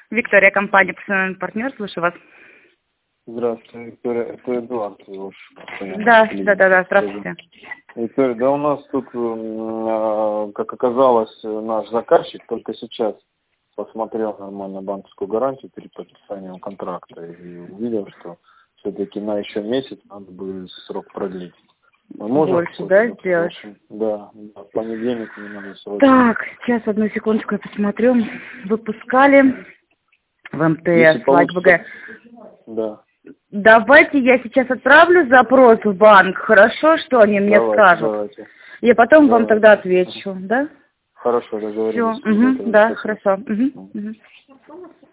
Виктория, компания «Профессиональный партнер», слушаю вас. Здравствуйте, Виктория. Это Эдуард. Уж, Да, здравствуйте. Виктория, да у нас тут, как оказалось, наш заказчик только сейчас посмотрел нормально банковскую гарантию перед подписанием контракта и увидел, что все-таки на еще месяц надо бы срок продлить. Мы можем больше, да, сделать? Да, в понедельник мне надо срочно. Так, сейчас, одну секундочку, я посмотрю. Выпускали в МТС, ВГ. Да. Давайте я сейчас отправлю запрос в банк, хорошо, что они мне скажут? Давайте. Я потом вам тогда отвечу, да? Хорошо, договорились. Все, да, хорошо.